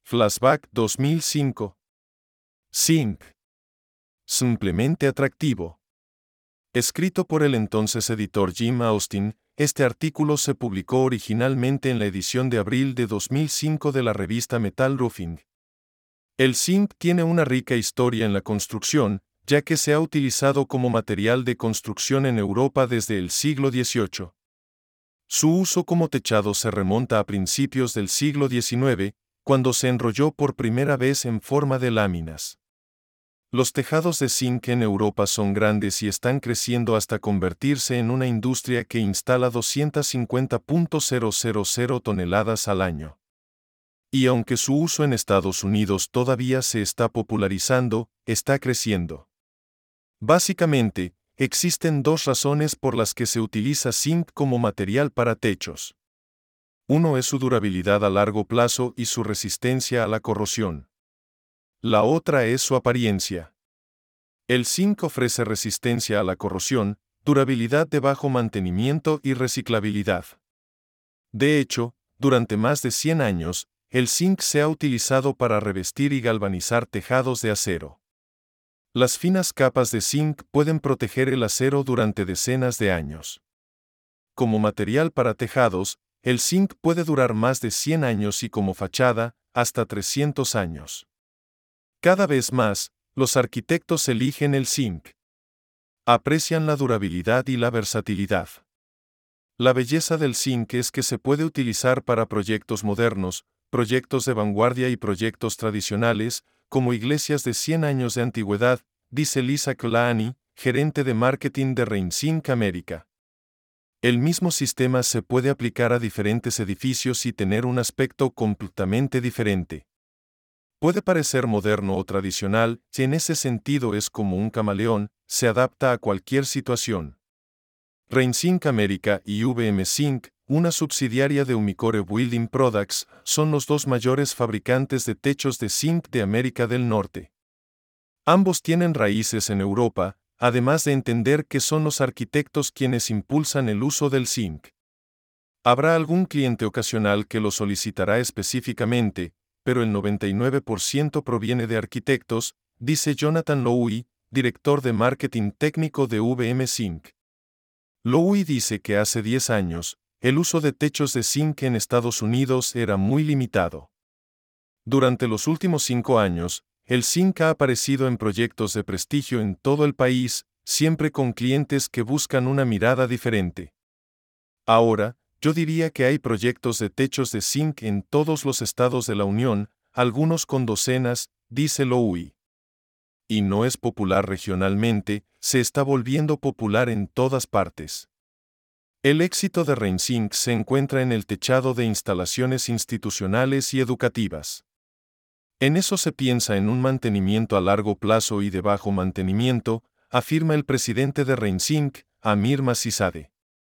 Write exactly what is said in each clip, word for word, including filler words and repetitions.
Flashback dos mil cinco. Zinc. Simplemente atractivo. Escrito por el entonces editor Jim Austin, este artículo se publicó originalmente en la edición de abril de dos mil cinco de la revista Metal Roofing. El zinc tiene una rica historia en la construcción, ya que se ha utilizado como material de construcción en Europa desde el siglo dieciocho. Su uso como techado se remonta a principios del siglo diecinueve, cuando se enrolló por primera vez en forma de láminas. Los tejados de zinc en Europa son grandes y están creciendo hasta convertirse en una industria que instala doscientas cincuenta mil toneladas al año. Y aunque su uso en Estados Unidos todavía se está popularizando, está creciendo. Básicamente, existen dos razones por las que se utiliza zinc como material para techos. Uno es su durabilidad a largo plazo y su resistencia a la corrosión. La otra es su apariencia. El zinc ofrece resistencia a la corrosión, durabilidad de bajo mantenimiento y reciclabilidad. De hecho, durante más de cien años, el zinc se ha utilizado para revestir y galvanizar tejados de acero. Las finas capas de zinc pueden proteger el acero durante decenas de años. Como material para tejados, el zinc puede durar más de cien años y como fachada, hasta trescientos años. Cada vez más, los arquitectos eligen el zinc. Aprecian la durabilidad y la versatilidad. La belleza del zinc es que se puede utilizar para proyectos modernos, proyectos de vanguardia y proyectos tradicionales, como iglesias de cien años de antigüedad, dice Lisa Colani, gerente de marketing de Reinzinc América. El mismo sistema se puede aplicar a diferentes edificios y tener un aspecto completamente diferente. Puede parecer moderno o tradicional, y en ese sentido es como un camaleón, se adapta a cualquier situación. Reinzinc América y V M Zinc, una subsidiaria de Umicore Building Products, son los dos mayores fabricantes de techos de zinc de América del Norte. Ambos tienen raíces en Europa, además de entender que son los arquitectos quienes impulsan el uso del zinc. Habrá algún cliente ocasional que lo solicitará específicamente, pero el noventa y nueve por ciento proviene de arquitectos, dice Jonathan Lowy, director de marketing técnico de V M Zinc. Lowy dice que hace diez años, el uso de techos de zinc en Estados Unidos era muy limitado. Durante los últimos cinco años, el zinc ha aparecido en proyectos de prestigio en todo el país, siempre con clientes que buscan una mirada diferente. Ahora, yo diría que hay proyectos de techos de zinc en todos los estados de la Unión, algunos con docenas, dice Lowy. Y no es popular regionalmente, se está volviendo popular en todas partes. El éxito de Reinzinc se encuentra en el techado de instalaciones institucionales y educativas. En eso se piensa en un mantenimiento a largo plazo y de bajo mantenimiento, afirma el presidente de Reinzinc, Amir Masizadeh.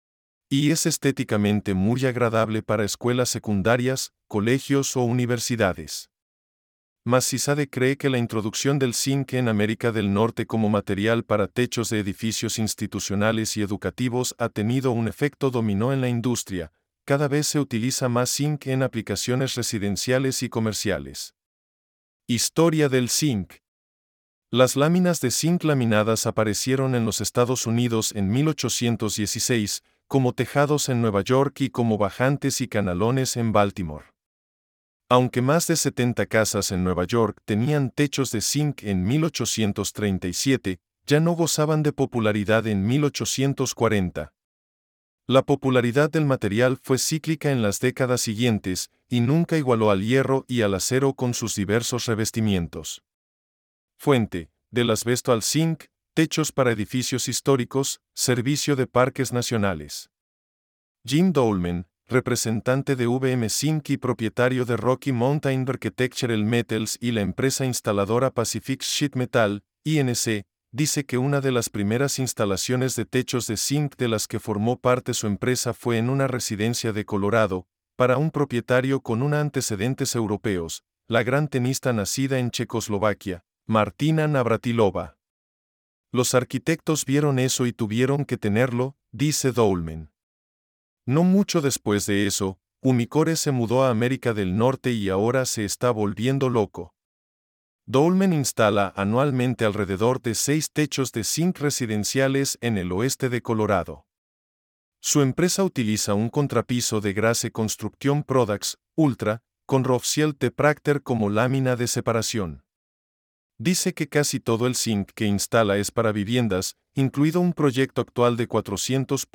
Y es estéticamente muy agradable para escuelas secundarias, colegios o universidades. Masizadeh cree que la introducción del zinc en América del Norte como material para techos de edificios institucionales y educativos ha tenido un efecto dominó en la industria, cada vez se utiliza más zinc en aplicaciones residenciales y comerciales. Historia del zinc. Las láminas de zinc laminadas aparecieron en los Estados Unidos en mil ochocientos dieciséis, como tejados en Nueva York y como bajantes y canalones en Baltimore. Aunque más de setenta casas en Nueva York tenían techos de zinc en mil ochocientos treinta y siete, ya no gozaban de popularidad en mil ochocientos cuarenta. La popularidad del material fue cíclica en las décadas siguientes, y nunca igualó al hierro y al acero con sus diversos revestimientos. Fuente: del asbesto al zinc, techos para edificios históricos, Servicio de Parques Nacionales. Jim Dolman, representante de V M Zinc y propietario de Rocky Mountain Architectural Metals y la empresa instaladora Pacific Sheet Metal, I N C, dice que una de las primeras instalaciones de techos de zinc de las que formó parte su empresa fue en una residencia de Colorado, para un propietario con una antecedentes europeos, la gran tenista nacida en Checoslovaquia, Martina Navratilova. Los arquitectos vieron eso y tuvieron que tenerlo, dice Dolman. No mucho después de eso, Umicore se mudó a América del Norte y ahora se está volviendo loco. Dolmen instala anualmente alrededor de seis techos de zinc residenciales en el oeste de Colorado. Su empresa utiliza un contrapiso de Grace Construction Products Ultra, con Rothschild de Procter como lámina de separación. Dice que casi todo el zinc que instala es para viviendas, incluido un proyecto actual de cuatrocientos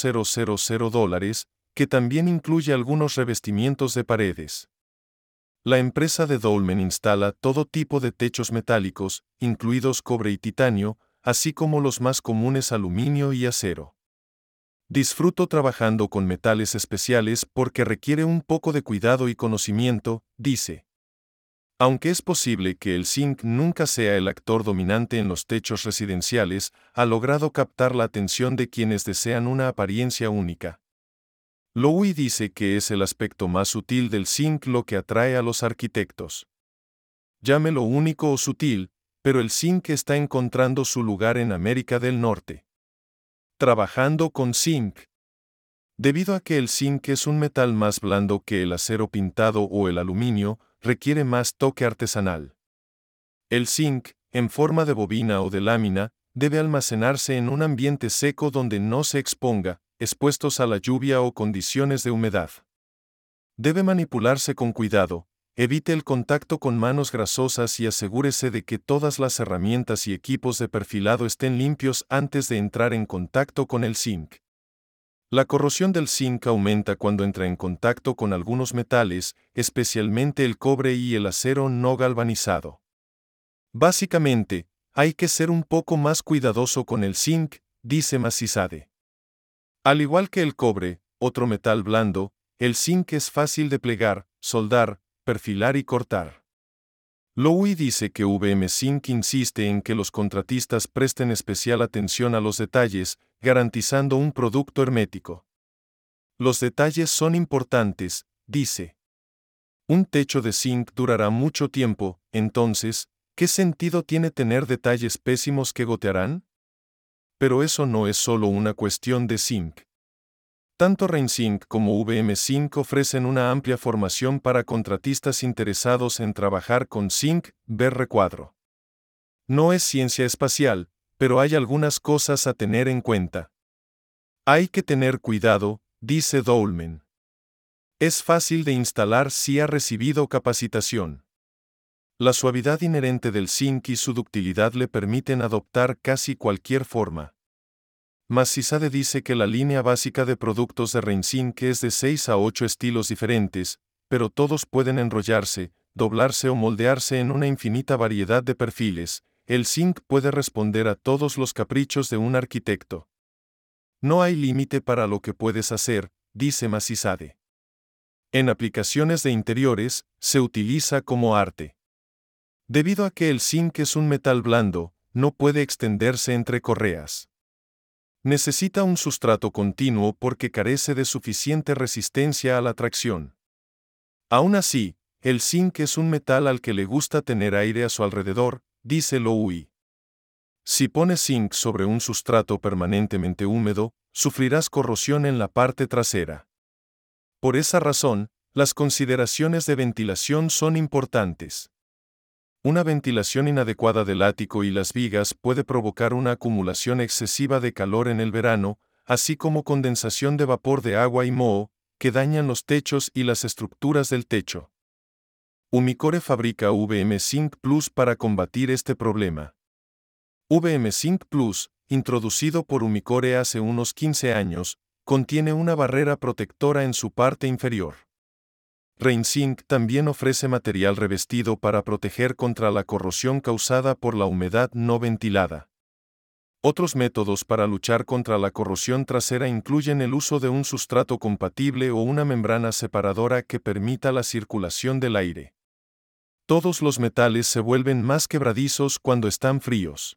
mil dólares, que también incluye algunos revestimientos de paredes. La empresa de Dolmen instala todo tipo de techos metálicos, incluidos cobre y titanio, así como los más comunes aluminio y acero. Disfruto trabajando con metales especiales porque requiere un poco de cuidado y conocimiento, dice. Aunque es posible que el zinc nunca sea el actor dominante en los techos residenciales, ha logrado captar la atención de quienes desean una apariencia única. Lowy dice que es el aspecto más sutil del zinc lo que atrae a los arquitectos. Llámelo único o sutil, pero el zinc está encontrando su lugar en América del Norte. Trabajando con zinc. Debido a que el zinc es un metal más blando que el acero pintado o el aluminio, requiere más toque artesanal. El zinc, en forma de bobina o de lámina, debe almacenarse en un ambiente seco donde no se exponga, expuestos a la lluvia o condiciones de humedad. Debe manipularse con cuidado, evite el contacto con manos grasosas y asegúrese de que todas las herramientas y equipos de perfilado estén limpios antes de entrar en contacto con el zinc. La corrosión del zinc aumenta cuando entra en contacto con algunos metales, especialmente el cobre y el acero no galvanizado. Básicamente, hay que ser un poco más cuidadoso con el zinc, dice Macizade. Al igual que el cobre, otro metal blando, el zinc es fácil de plegar, soldar, perfilar y cortar. Lowy dice que V M Zinc insiste en que los contratistas presten especial atención a los detalles, garantizando un producto hermético. Los detalles son importantes, dice. Un techo de zinc durará mucho tiempo, entonces, ¿qué sentido tiene tener detalles pésimos que gotearán? Pero eso no es solo una cuestión de zinc. Tanto Reinzinc como V M Zinc ofrecen una amplia formación para contratistas interesados en trabajar con zinc, ver recuadro. No es ciencia espacial, pero hay algunas cosas a tener en cuenta. Hay que tener cuidado, dice Dolmen. Es fácil de instalar si ha recibido capacitación. La suavidad inherente del zinc y su ductilidad le permiten adoptar casi cualquier forma. Macizade dice que la línea básica de productos de Reinzinc es de seis a ocho estilos diferentes, pero todos pueden enrollarse, doblarse o moldearse en una infinita variedad de perfiles. El zinc puede responder a todos los caprichos de un arquitecto. No hay límite para lo que puedes hacer, dice Macizade. En aplicaciones de interiores, se utiliza como arte. Debido a que el zinc es un metal blando, no puede extenderse entre correas. Necesita un sustrato continuo porque carece de suficiente resistencia a la tracción. Aún así, el zinc es un metal al que le gusta tener aire a su alrededor, dice Lowy. Si pones zinc sobre un sustrato permanentemente húmedo, sufrirás corrosión en la parte trasera. Por esa razón, las consideraciones de ventilación son importantes. Una ventilación inadecuada del ático y las vigas puede provocar una acumulación excesiva de calor en el verano, así como condensación de vapor de agua y moho, que dañan los techos y las estructuras del techo. Umicore fabrica V M Zinc Plus para combatir este problema. V M Zinc Plus, introducido por Umicore hace unos quince años, contiene una barrera protectora en su parte inferior. Reinzinc también ofrece material revestido para proteger contra la corrosión causada por la humedad no ventilada. Otros métodos para luchar contra la corrosión trasera incluyen el uso de un sustrato compatible o una membrana separadora que permita la circulación del aire. Todos los metales se vuelven más quebradizos cuando están fríos.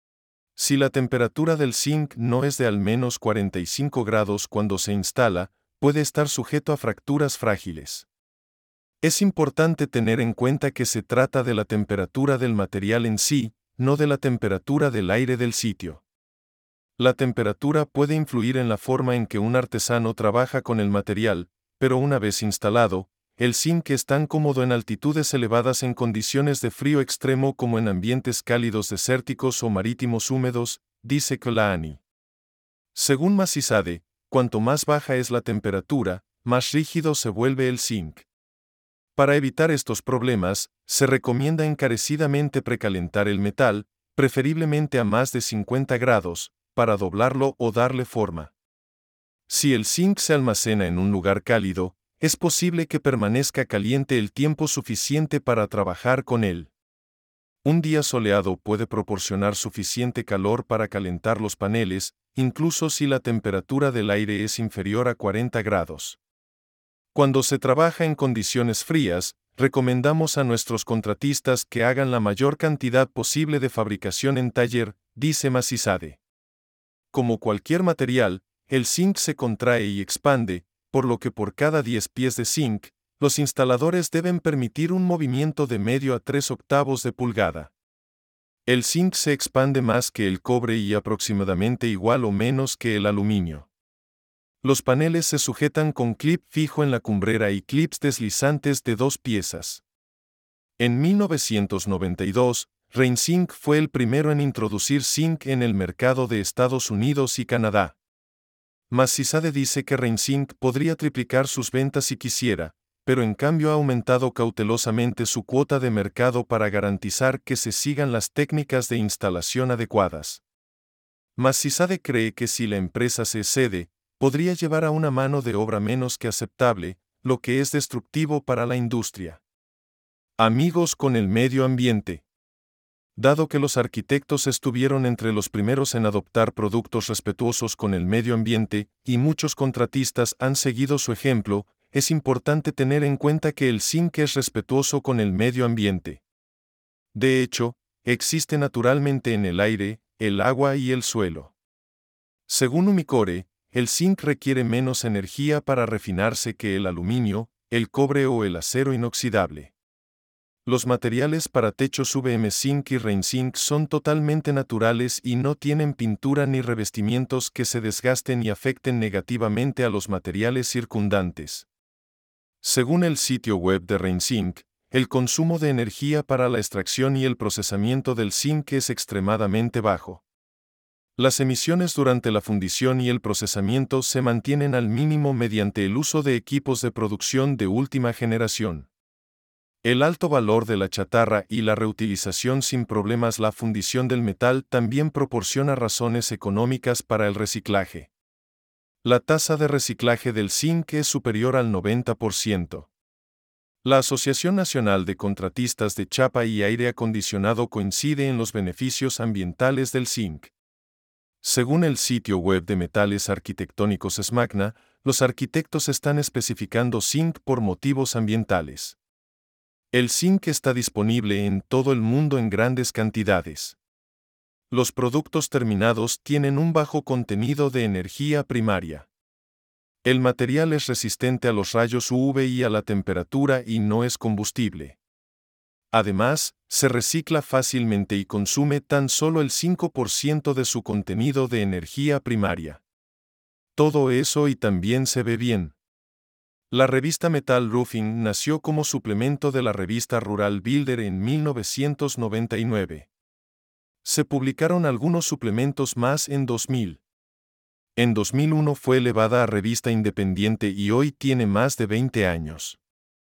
Si la temperatura del zinc no es de al menos cuarenta y cinco grados cuando se instala, puede estar sujeto a fracturas frágiles. Es importante tener en cuenta que se trata de la temperatura del material en sí, no de la temperatura del aire del sitio. La temperatura puede influir en la forma en que un artesano trabaja con el material, pero una vez instalado, el zinc es tan cómodo en altitudes elevadas en condiciones de frío extremo como en ambientes cálidos desérticos o marítimos húmedos, dice Kolani. Según Masizade, cuanto más baja es la temperatura, más rígido se vuelve el zinc. Para evitar estos problemas, se recomienda encarecidamente precalentar el metal, preferiblemente a más de cincuenta grados, para doblarlo o darle forma. Si el zinc se almacena en un lugar cálido, es posible que permanezca caliente el tiempo suficiente para trabajar con él. Un día soleado puede proporcionar suficiente calor para calentar los paneles, incluso si la temperatura del aire es inferior a cuarenta grados. Cuando se trabaja en condiciones frías, recomendamos a nuestros contratistas que hagan la mayor cantidad posible de fabricación en taller, dice Masizade. Como cualquier material, el zinc se contrae y expande, por lo que por cada diez pies de zinc, los instaladores deben permitir un movimiento de medio a tres octavos de pulgada. El zinc se expande más que el cobre y aproximadamente igual o menos que el aluminio. Los paneles se sujetan con clip fijo en la cumbrera y clips deslizantes de dos piezas. En mil novecientos noventa y dos, Reinzinc fue el primero en introducir zinc en el mercado de Estados Unidos y Canadá. Masizade dice que Reinzinc podría triplicar sus ventas si quisiera, pero en cambio ha aumentado cautelosamente su cuota de mercado para garantizar que se sigan las técnicas de instalación adecuadas. Masizade cree que si la empresa se excede, podría llevar a una mano de obra menos que aceptable, lo que es destructivo para la industria. Amigos con el medio ambiente. Dado que los arquitectos estuvieron entre los primeros en adoptar productos respetuosos con el medio ambiente, y muchos contratistas han seguido su ejemplo, es importante tener en cuenta que el zinc es respetuoso con el medio ambiente. De hecho, existe naturalmente en el aire, el agua y el suelo. Según Umicore, el zinc requiere menos energía para refinarse que el aluminio, el cobre o el acero inoxidable. Los materiales para techos V M Zinc y Reinzinc son totalmente naturales y no tienen pintura ni revestimientos que se desgasten y afecten negativamente a los materiales circundantes. Según el sitio web de Reinzinc, el consumo de energía para la extracción y el procesamiento del zinc es extremadamente bajo. Las emisiones durante la fundición y el procesamiento se mantienen al mínimo mediante el uso de equipos de producción de última generación. El alto valor de la chatarra y la reutilización sin problemas. La fundición del metal también proporciona razones económicas para el reciclaje. La tasa de reciclaje del zinc es superior al noventa por ciento. La Asociación Nacional de Contratistas de Chapa y Aire Acondicionado coincide en los beneficios ambientales del zinc. Según el sitio web de Metales Arquitectónicos SMACNA, los arquitectos están especificando zinc por motivos ambientales. El zinc está disponible en todo el mundo en grandes cantidades. Los productos terminados tienen un bajo contenido de energía primaria. El material es resistente a los rayos U V y a la temperatura y no es combustible. Además, se recicla fácilmente y consume tan solo el cinco por ciento de su contenido de energía primaria. Todo eso y también se ve bien. La revista Metal Roofing nació como suplemento de la revista Rural Builder en mil novecientos noventa y nueve. Se publicaron algunos suplementos más en dos mil. En dos mil uno fue elevada a revista independiente y hoy tiene más de veinte años.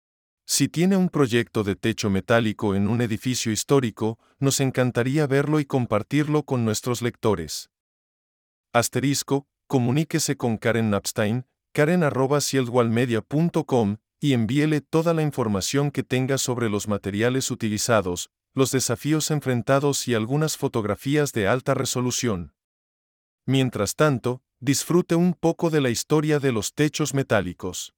Si tiene un proyecto de techo metálico en un edificio histórico, nos encantaría verlo y compartirlo con nuestros lectores. Asterisco, comuníquese con Karen Napstein, karen arroba shieldwallmedia punto com, y envíele toda la información que tenga sobre los materiales utilizados, los desafíos enfrentados y algunas fotografías de alta resolución. Mientras tanto, disfrute un poco de la historia de los techos metálicos.